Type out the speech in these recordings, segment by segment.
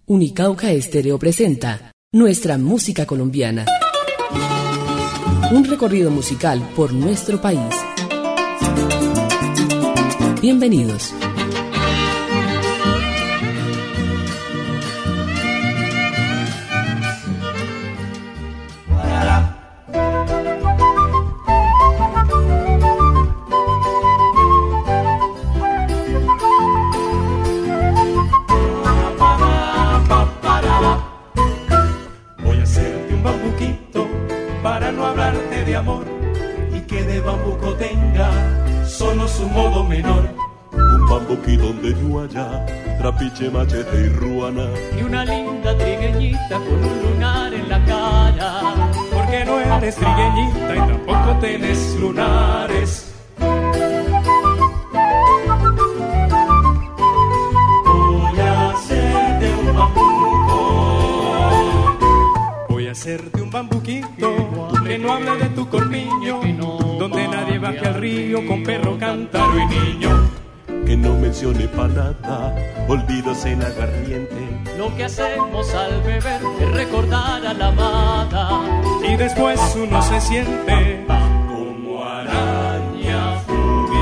Unicauca Estéreo presenta Nuestra Música Colombiana. Un recorrido musical por nuestro país. Bienvenidos. Trapiche, machete y ruana. Y una linda trigueñita con un lunar en la cara. Porque no eres trigueñita y tampoco tenés lunares. Voy a hacerte un bambuco. Voy a hacerte un bambuquito que no hable de tu corpiño, donde nadie baje al río con perro, cántaro y niño. Que no mencione pa' nada, olvidos en aguardiente. Lo que hacemos al beber es recordar a la amada. Y después uno se siente como araña fugida.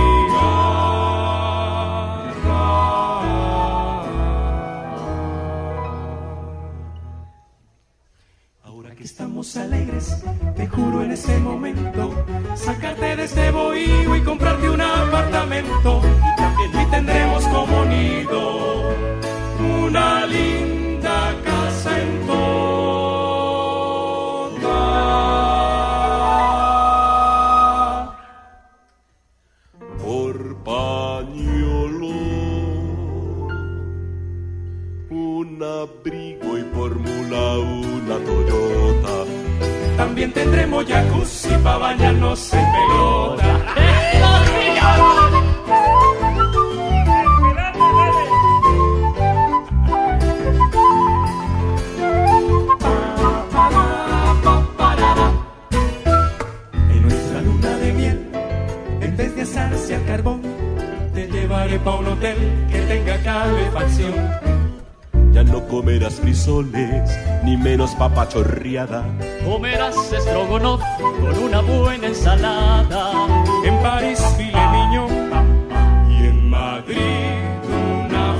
Ahora que estamos alegres, te juro en este momento sacarte de este bohío y comprarte un apartamento. Y tendremos como nido una linda casa en toda. Por pañuelo, un abrigo y por mula una Toyota. También tendremos jacuzzi para bañarnos en pelota. Al carbón, te llevaré pa' un hotel que tenga calefacción. Ya no comerás frisoles, ni menos papa chorreada. Comerás estrogonoff con una buena ensalada. En París, filet mignon, y en Madrid, una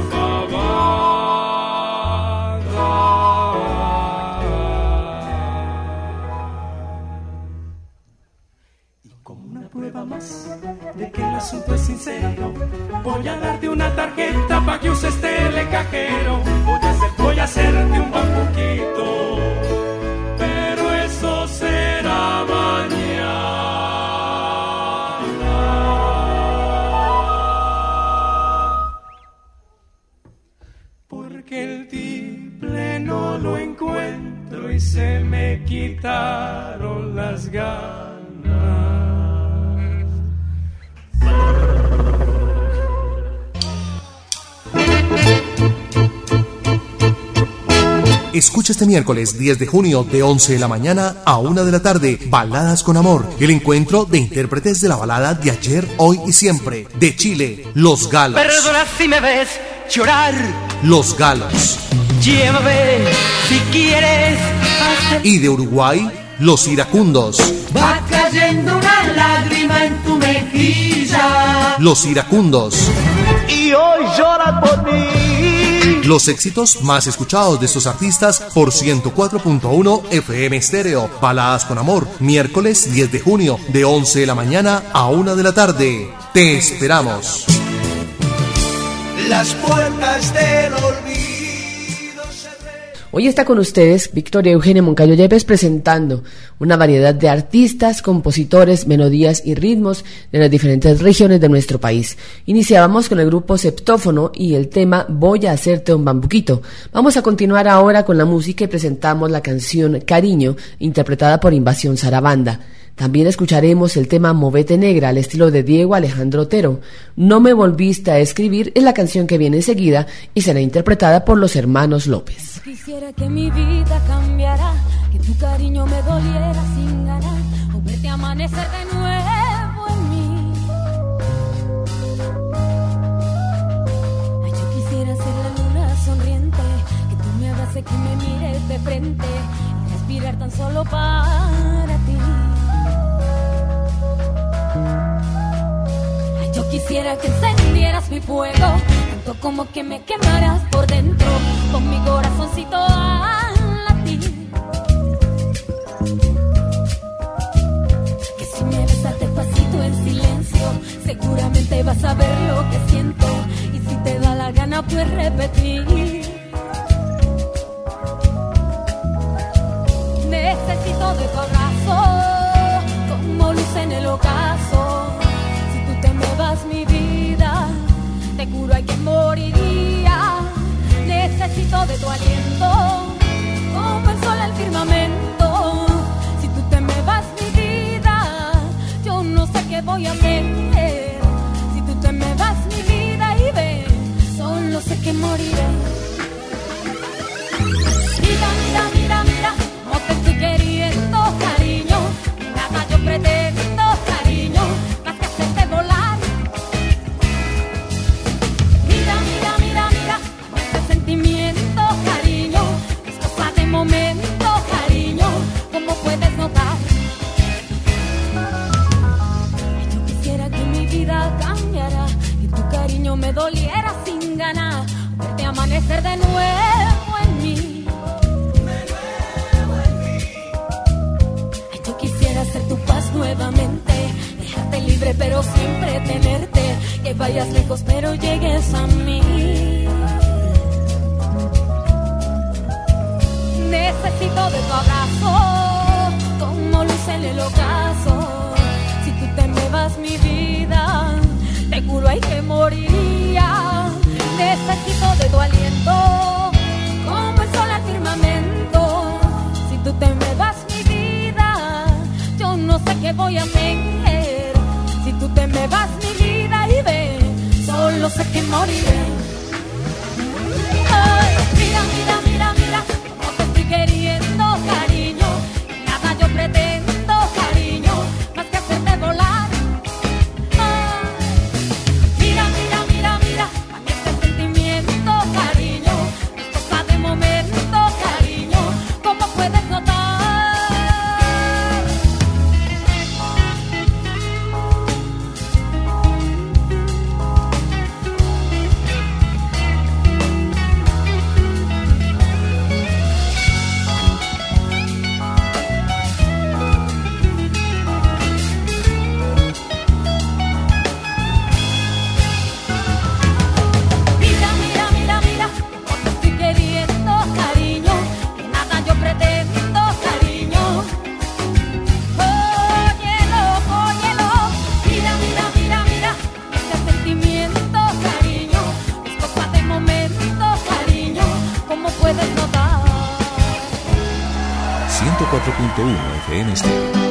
fabada. Y como una prueba más de que el asunto es sincero, voy a darte una tarjeta pa' que uses telecajero. Voy a hacerte un bambuquito, pero eso será mañana. Porque el tiple no lo encuentro y se me quitaron las ganas. Escucha este miércoles 10 de junio de 11 de la mañana a 1 de la tarde, Baladas con Amor, el encuentro de intérpretes de la balada de ayer, hoy y siempre. De Chile, Los Galos. Perdona si me ves llorar. Los Galos. Llévame si quieres. Y de Uruguay, Los Iracundos. Va cayendo una lágrima en tu mejilla. Los Iracundos. Y hoy llora por mí. Los éxitos más escuchados de estos artistas por 104.1 FM Estéreo. Baladas con Amor, miércoles 10 de junio de 11 de la mañana a 1 de la tarde. Te esperamos. Las puertas del olvido. Hoy está con ustedes Victoria Eugenia Moncayo Yepes presentando una variedad de artistas, compositores, melodías y ritmos de las diferentes regiones de nuestro país. Iniciábamos con el grupo Septófono y el tema Voy a hacerte un bambuquito. Vamos a continuar ahora con la música y presentamos la canción Cariño, interpretada por Invasión Sarabanda. También escucharemos el tema Movete Negra al estilo de Diego Alejandro Otero. No me volviste a escribir es la canción que viene enseguida y será interpretada por los hermanos López. Quisiera que mi vida cambiara, que tu cariño me doliera sin ganar, o verte amanecer de nuevo en mí. Ay, yo quisiera ser la luna sonriente, que tú me abras hace que me mires de frente y respirar tan solo para ti. Ay, yo quisiera que encendieras mi fuego, tanto como que me quemaras por dentro, con mi corazoncito a latir. Que si me besas despacito en silencio, seguramente vas a ver lo que siento, y si te da la gana pues repetir. Necesito de tu abrazo, como luz en el ocaso. Si tú te me vas mi vida, te juro hay que moriría. Necesito de tu aliento, como el sol al firmamento. Si tú te me vas mi vida, yo no sé qué voy a hacer. Si tú te me vas mi vida y ven, solo sé que moriré. Mira, mira, mira, mira, no te estoy queriendo, cariño. Nada yo pretendo, cariño, más que hacerte volar. Mira, mira, mira, mira, este sentimiento, cariño, es cosa de momento, cariño, como puedes notar. Y yo quisiera que mi vida cambiara, que tu cariño me doliera sin ganas, verte amanecer de nuevo en mí. Ser tu paz nuevamente, dejarte libre pero siempre tenerte, que vayas lejos pero llegues a mí. Necesito de tu abrazo, como luz en el ocaso. Si tú te me vas mi vida, te juro hay que moriría. Necesito de tu aliento, como el sol al firmamento. Si tú te me vas mi vida, no sé qué voy a hacer. Si tú te me vas mi vida y ven, solo sé que moriré. Ay, mira, mira, mira, mira, como te estoy queriendo, cariño. Nada yo pretendo, cariño, más que hacerte volar. Ay, mira, mira, mira, mira, a mí este sentimiento, cariño, es cosa de momento, cariño, como puedes notar. FM Stereo.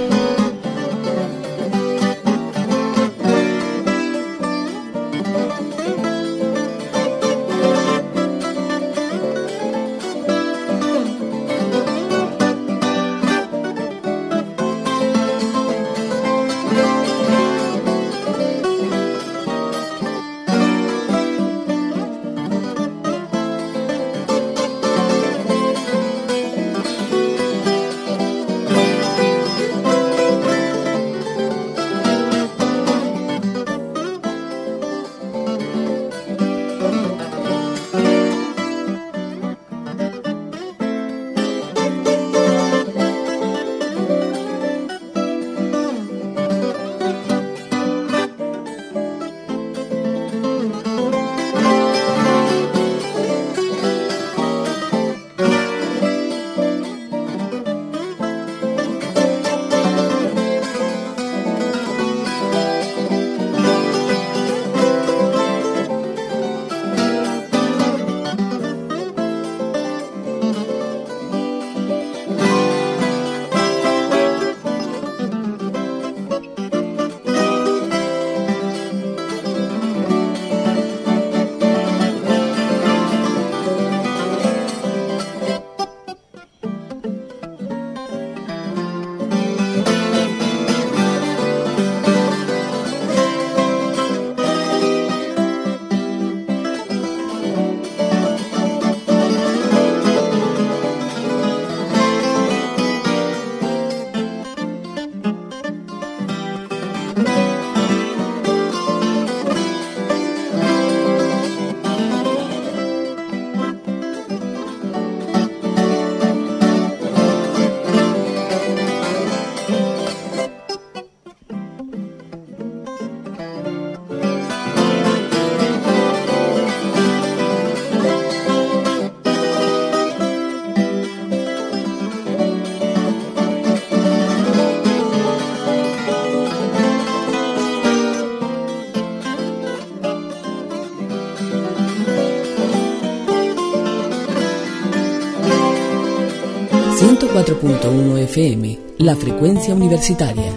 104.1 FM, la frecuencia universitaria.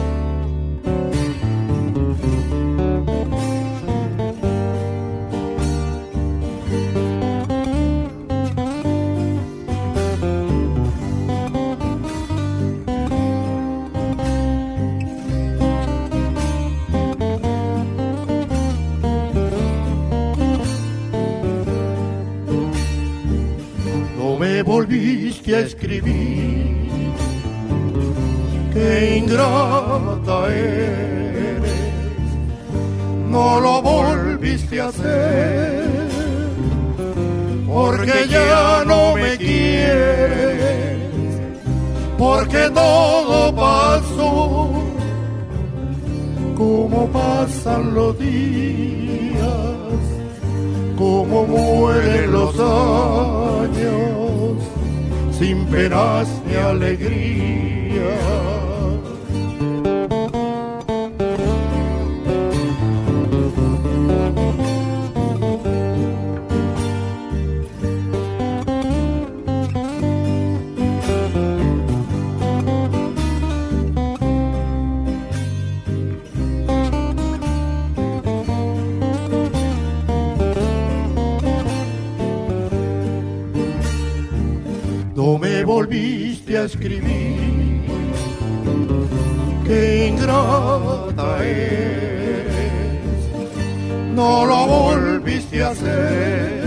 Volviste a escribir, qué ingrata eres, no lo volviste a hacer, porque ya no me quieres, porque todo pasó, como pasan los días, como mueren los años, sin penas ni alegría. No me volviste a escribir, qué ingrata eres, no lo volviste a hacer,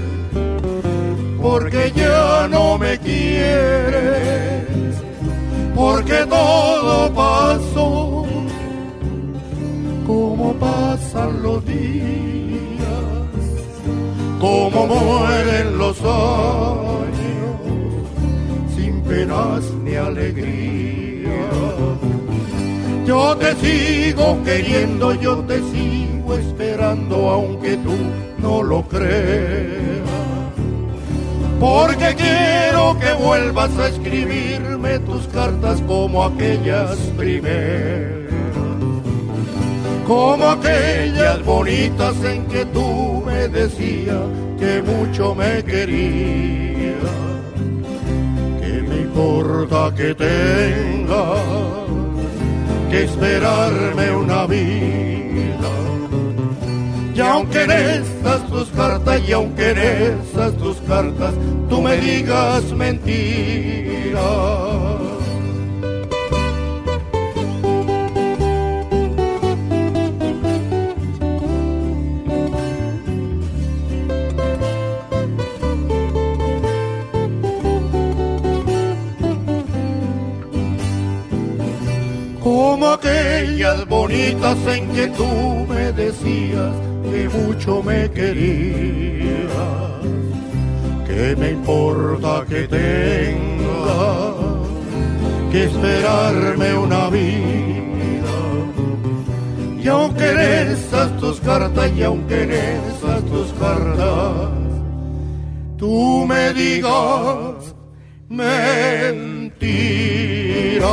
porque ya no me quieres, porque todo pasó, como pasan los días, como mueren los años, penas ni alegría. Yo te sigo queriendo, yo te sigo esperando, aunque tú no lo creas, porque quiero que vuelvas a escribirme tus cartas como aquellas primeras, como aquellas bonitas en que tú me decías que mucho me querías. Importa que tenga que esperarme una vida, y aunque en estas tus cartas, y aunque en esas tus cartas tú me digas mentiras. Como aquellas bonitas en que tú me decías que mucho me querías, que me importa que tenga que esperarme una vida, y aunque en esas tus cartas, y aunque en esas tus cartas tú me digas mentiras.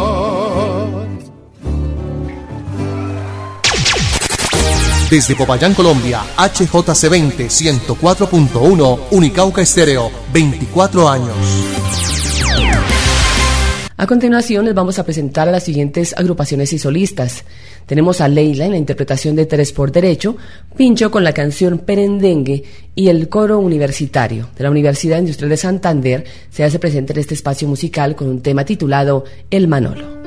Desde Popayán, Colombia, HJC20 104.1 Unicauca Estéreo, 24 años. A continuación les vamos a presentar a las siguientes agrupaciones y solistas. Tenemos a Leila en la interpretación de Tres por Derecho, Pincho con la canción Perendengue y el coro universitario de la Universidad Industrial de Santander se hace presente en este espacio musical con un tema titulado El Manolo.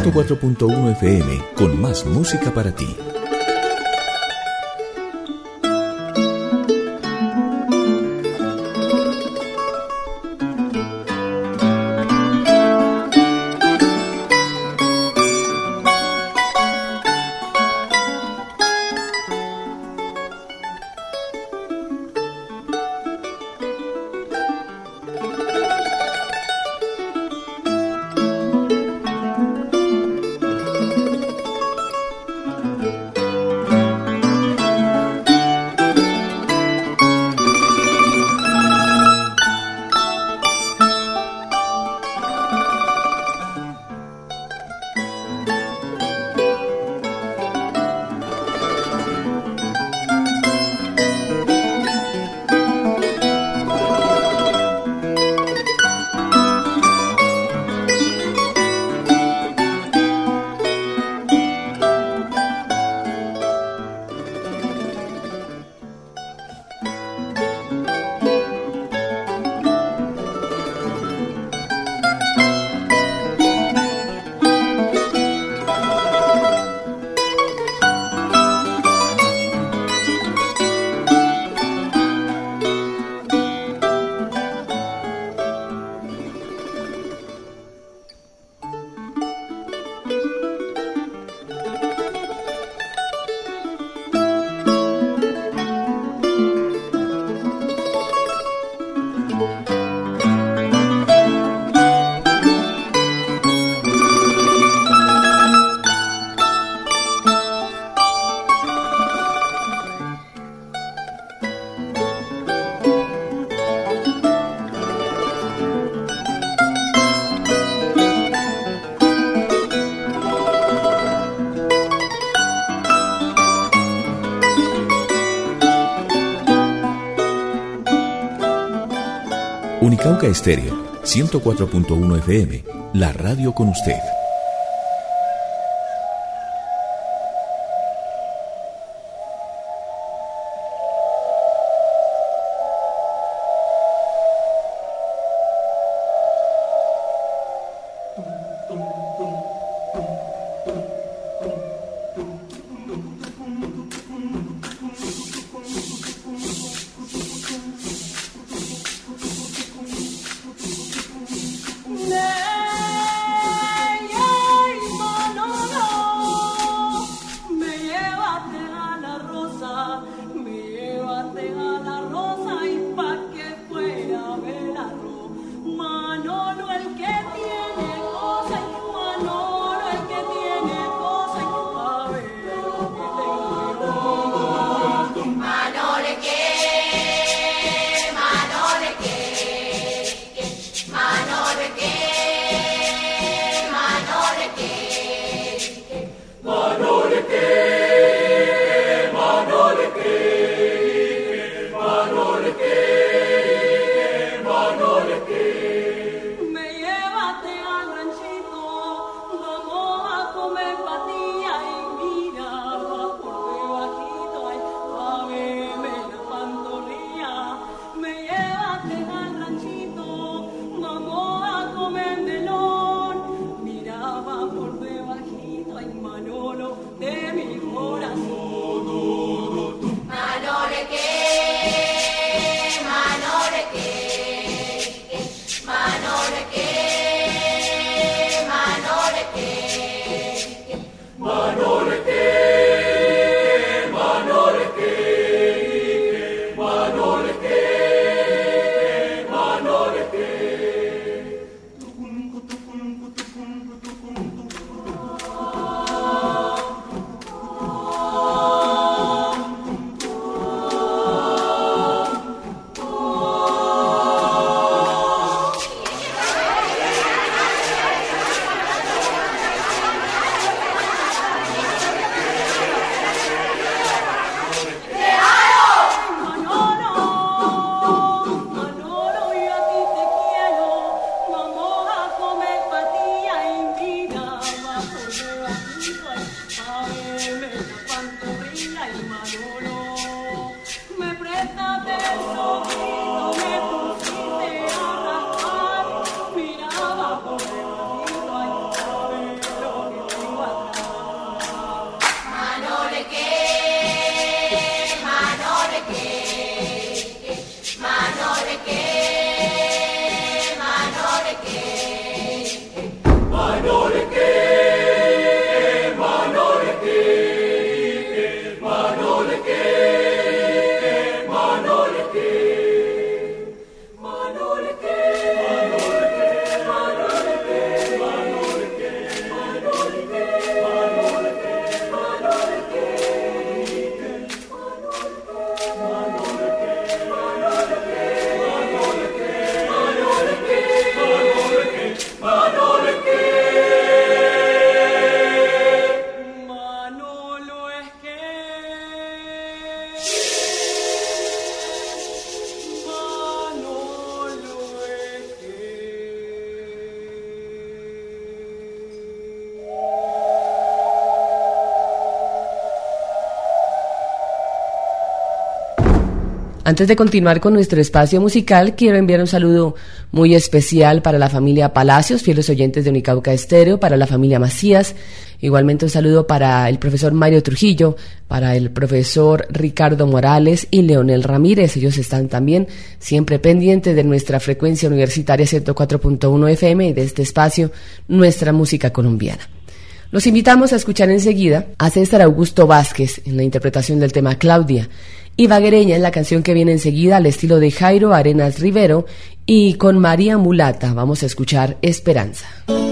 104.1 FM con más música para ti. Unicauca Estéreo, 104.1 FM, la radio con usted. Yeah. Antes de continuar con nuestro espacio musical, quiero enviar un saludo muy especial para la familia Palacios, fieles oyentes de Unicauca Estéreo, para la familia Macías, igualmente un saludo para el profesor Mario Trujillo, para el profesor Ricardo Morales y Leonel Ramírez. Ellos están también siempre pendientes de nuestra frecuencia universitaria 104.1 FM y de este espacio, nuestra música colombiana. Los invitamos a escuchar enseguida a César Augusto Vázquez en la interpretación del tema Claudia, y Vaguereña en la canción que viene enseguida al estilo de Jairo Arenas Rivero, y con María Mulata vamos a escuchar Esperanza.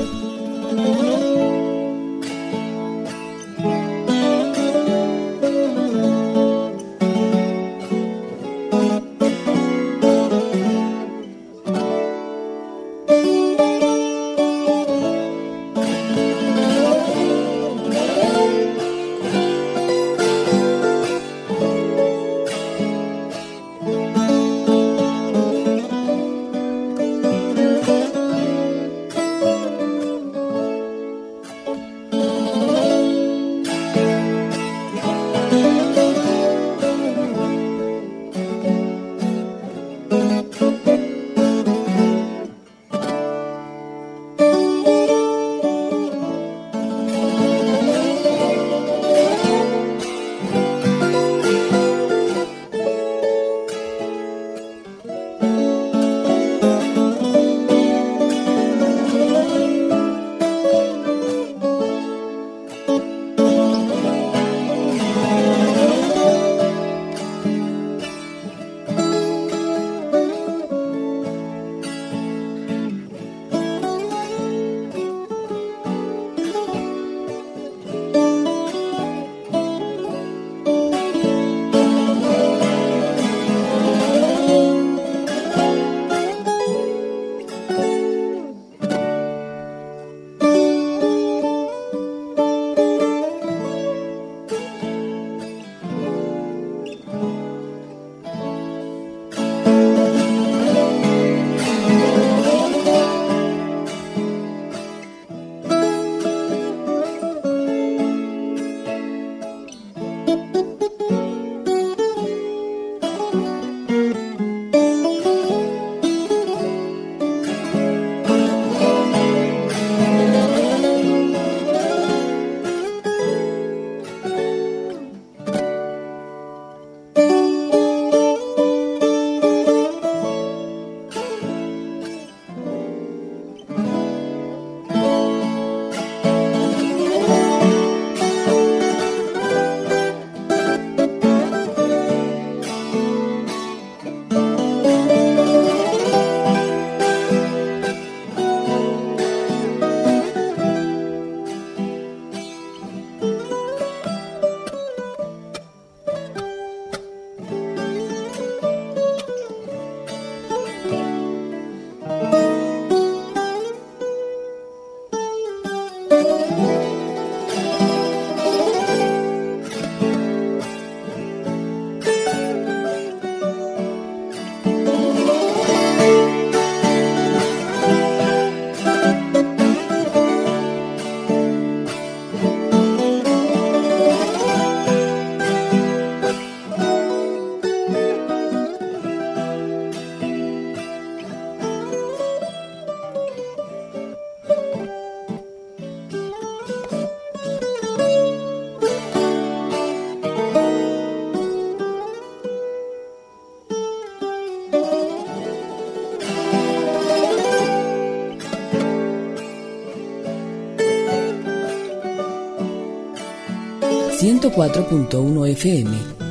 ...104.1 FM...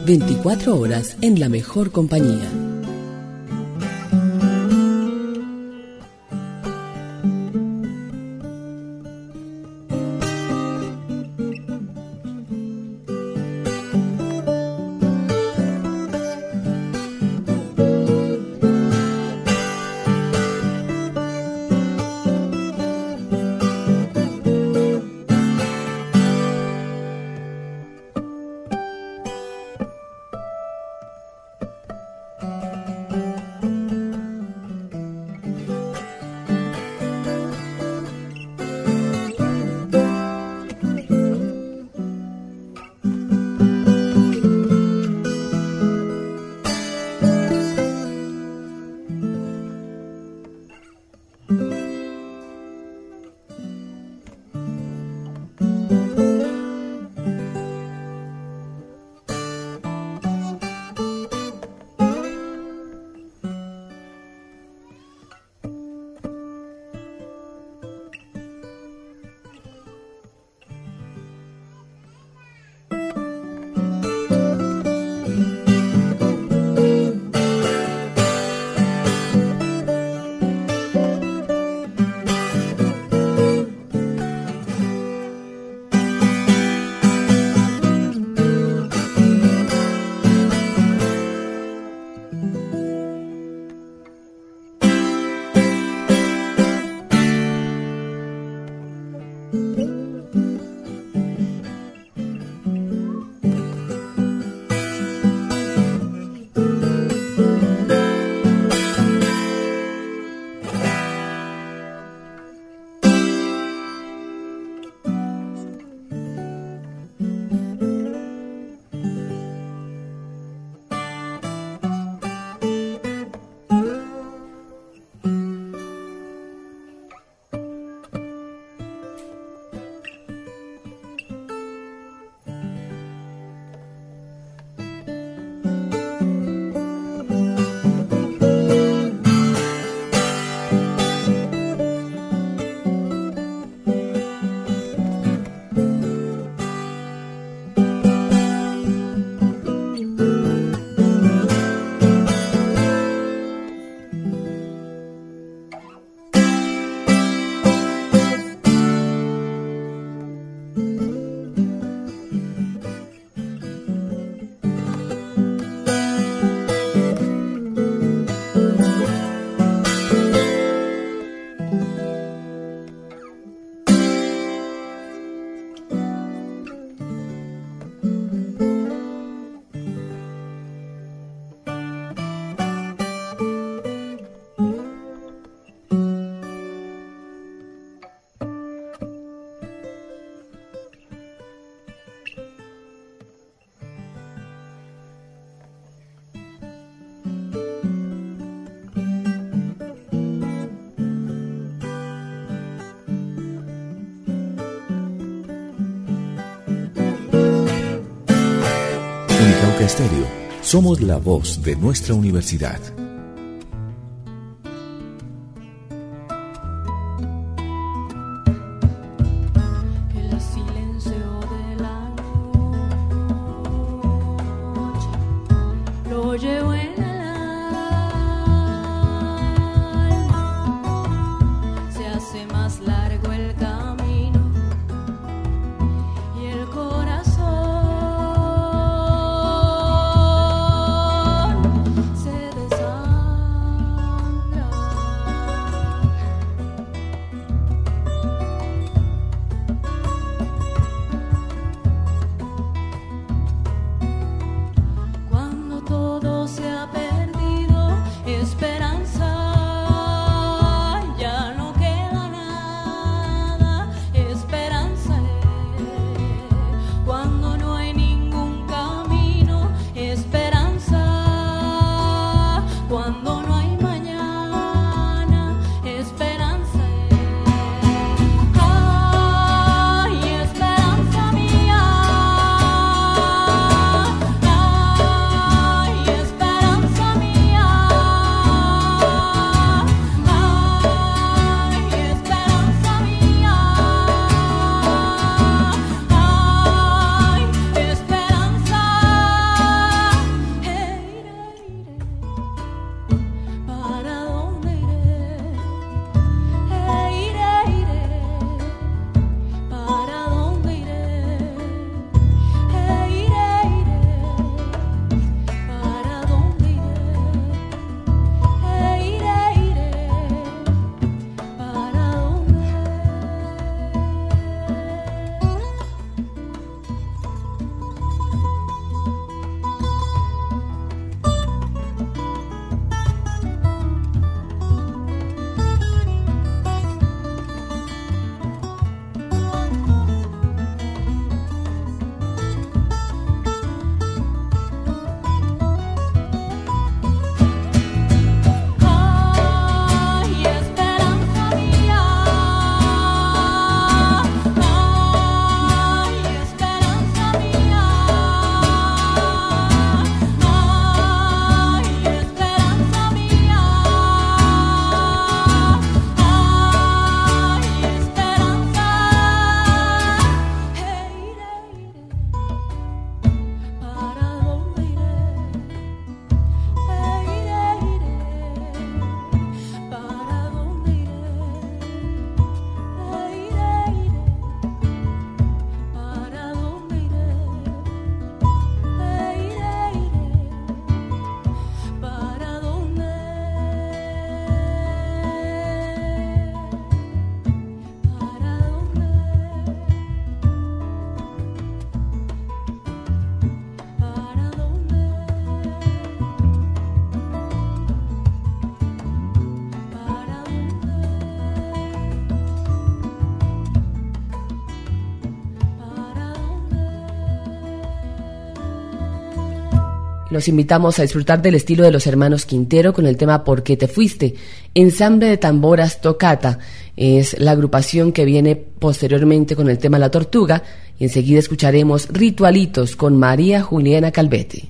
...24 horas en la mejor compañía. Estéreo, somos la voz de nuestra universidad. Los invitamos a disfrutar del estilo de los hermanos Quintero con el tema ¿Por qué te fuiste? Ensamble de tamboras Tocata es la agrupación que viene posteriormente con el tema La Tortuga, y enseguida escucharemos Ritualitos con María Juliana Calvetti.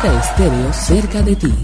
Cauca Estéreo cerca de ti.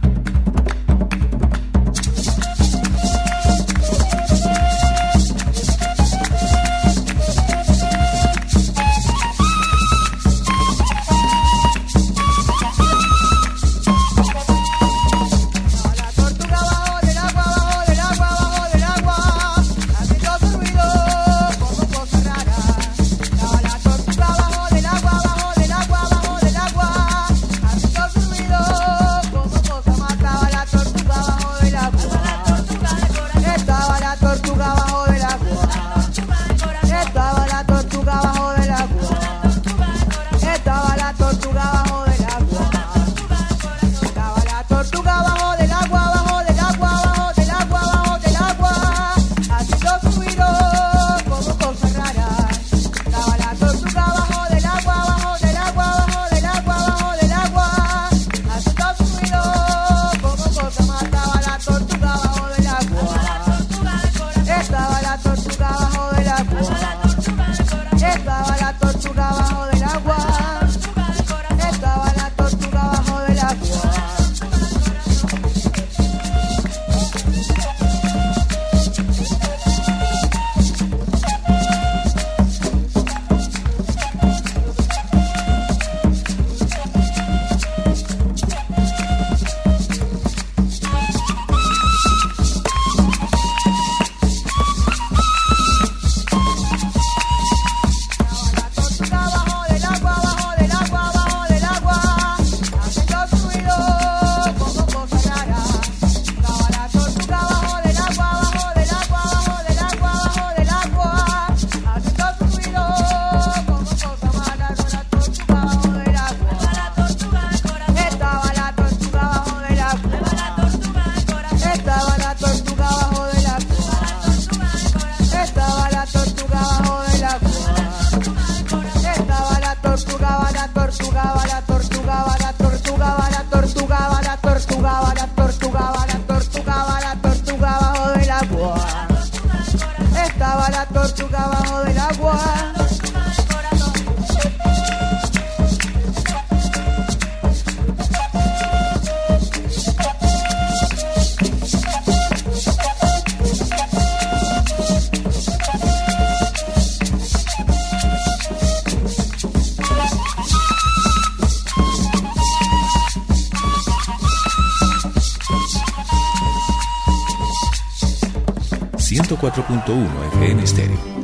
FM Estéreo.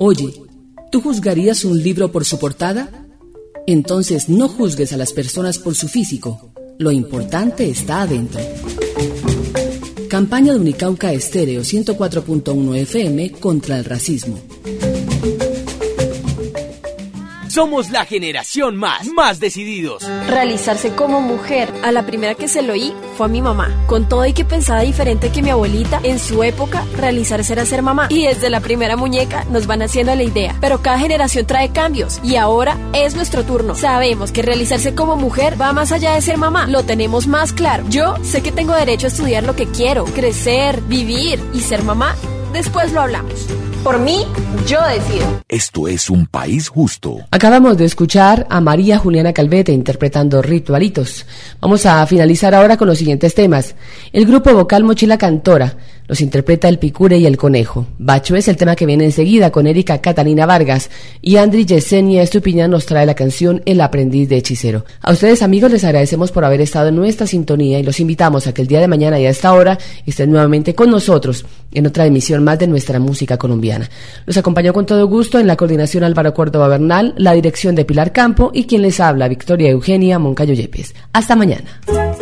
Oye, ¿tú juzgarías un libro por su portada? Entonces no juzgues a las personas por su físico. Lo importante está adentro. Campaña de Unicauca Estéreo 104.1 FM contra el racismo. Somos la generación más decididos. Realizarse como mujer. A la primera que se lo oí fue a mi mamá. Con todo y que pensaba diferente que mi abuelita, en su época, realizarse era ser mamá. Y desde la primera muñeca nos van haciendo la idea. Pero cada generación trae cambios. Y ahora es nuestro turno. Sabemos que realizarse como mujer va más allá de ser mamá. Lo tenemos más claro. Yo sé que tengo derecho a estudiar lo que quiero, crecer, vivir y ser mamá. Después lo hablamos. Por mí, yo decido. Esto es un país justo. Acabamos de escuchar a María Juliana Calvete interpretando Ritualitos. Vamos a finalizar ahora con los siguientes temas. El grupo vocal Mochila Cantora los interpreta El Picure y El Conejo. Bacho es el tema que viene enseguida con Erika Catalina Vargas, y Andri Yesenia Estupiñán nos trae la canción El Aprendiz de Hechicero. A ustedes, amigos, les agradecemos por haber estado en nuestra sintonía y los invitamos a que el día de mañana y a esta hora estén nuevamente con nosotros en otra emisión más de nuestra música colombiana. Los acompañó con todo gusto en la coordinación Álvaro Córdoba Bernal, la dirección de Pilar Campo y quien les habla, Victoria Eugenia Moncayo Yepes. Hasta mañana.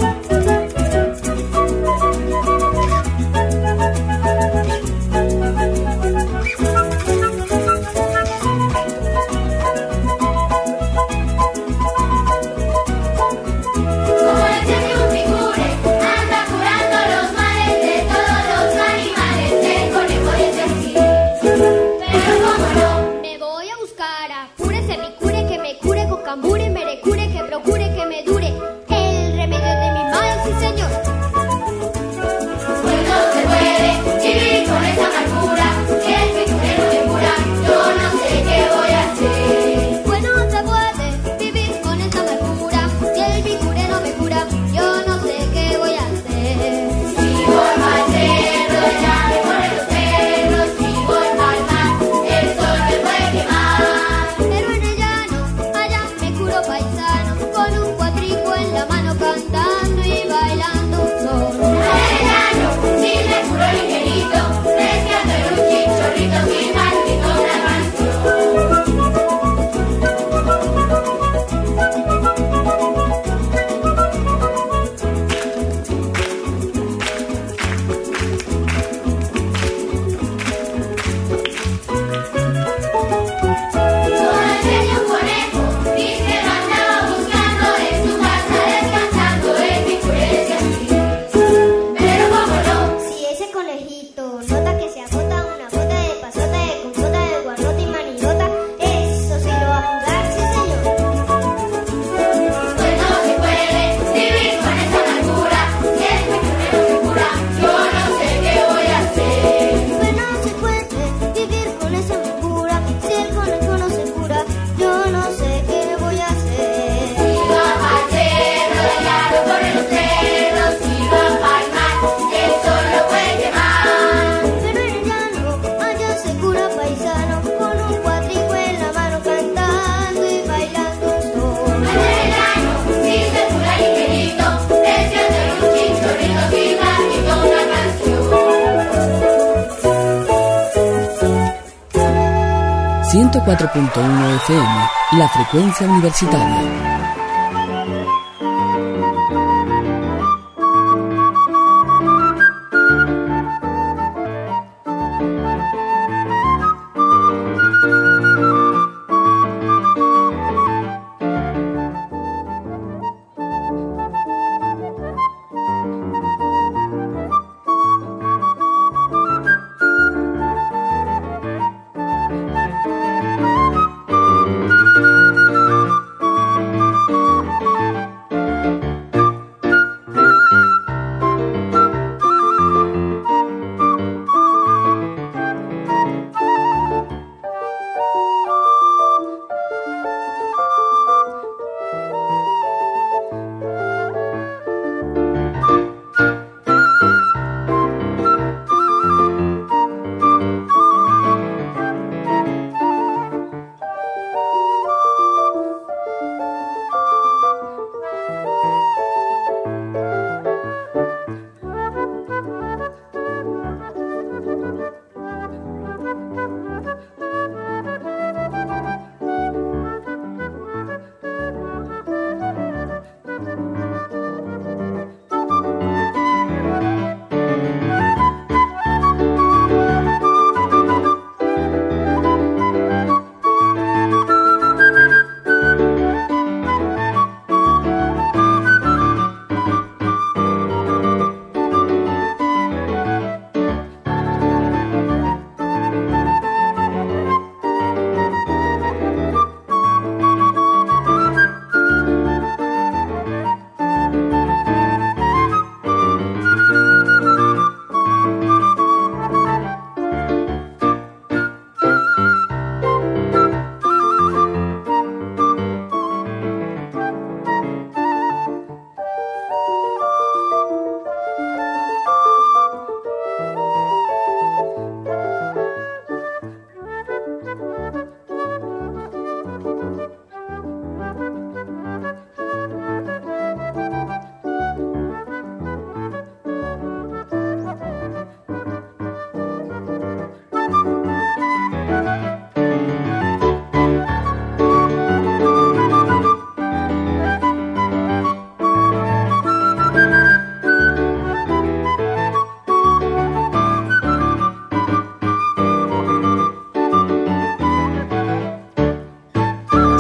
FM, la frecuencia universitaria.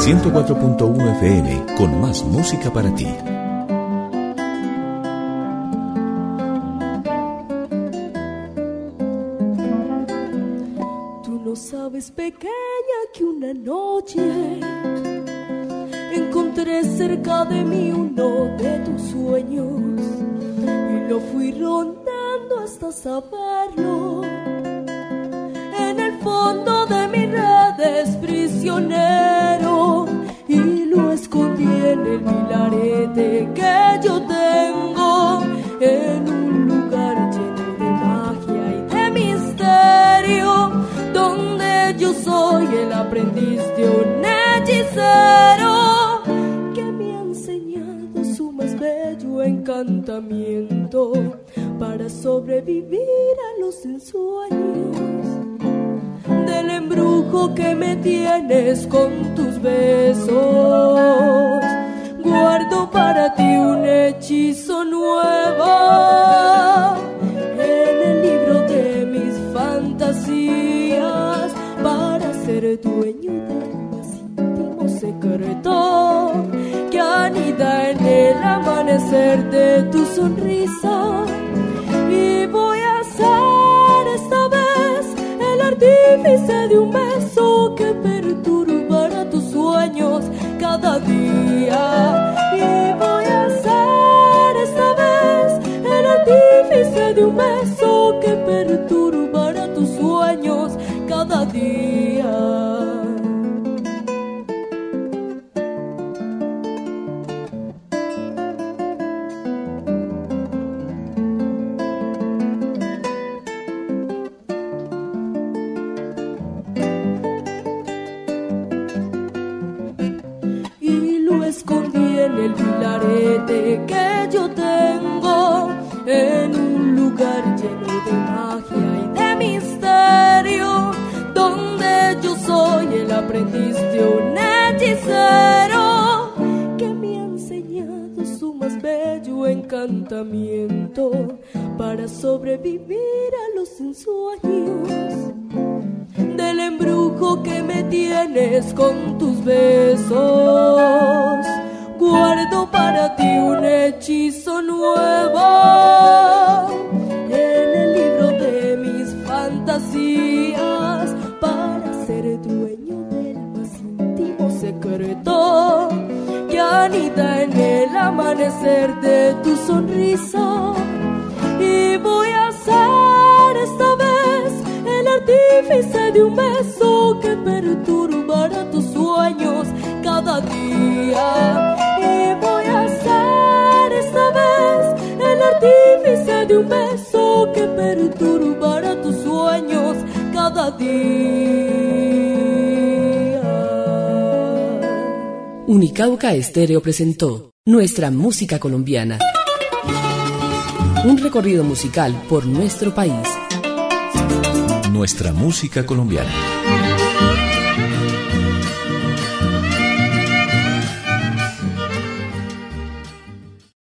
104.1 FM con más música para ti. Tú no sabes, pequeña, que una noche encontré cerca de mí uno de tus sueños y lo fui rondando hasta saberlo. En el fondo de mis redes prisionero y lo escondí en el milarete que yo tengo en un lugar lleno de magia y de misterio, donde yo soy el aprendiz de un hechicero que me ha enseñado su más bello encantamiento para sobrevivir a los ensueños del embrujo que me tienes con tus besos. Guardo para ti un hechizo nuevo en el libro de mis fantasías para ser dueño del más íntimo secreto que anida en el amanecer de tu sonrisa. Y voy a ser esta vez el artífice de un beso que perturbará tus sueños cada día. Y voy a ser esta vez el artífice de un beso que perturbará tus sueños cada día. Escondí en el vilarete que yo tengo en un lugar lleno de magia y de misterio, donde yo soy el aprendiz de un hechicero que me ha enseñado su más bello encantamiento para sobrevivir a los ensueños del embrujo que me tienes con tus besos. Guardo para ti un hechizo nuevo en el libro de mis fantasías para ser dueño del más íntimo secreto que anida en el amanecer de tu sonrisa. Y voy a ser esta vez el artífice de un beso que perturbará tus sueños cada día. Y voy a ser esta vez el artífice de un beso que perturbará tus sueños cada día. Unicauca Estéreo presentó Nuestra Música Colombiana. Un recorrido musical por nuestro país. Nuestra música colombiana.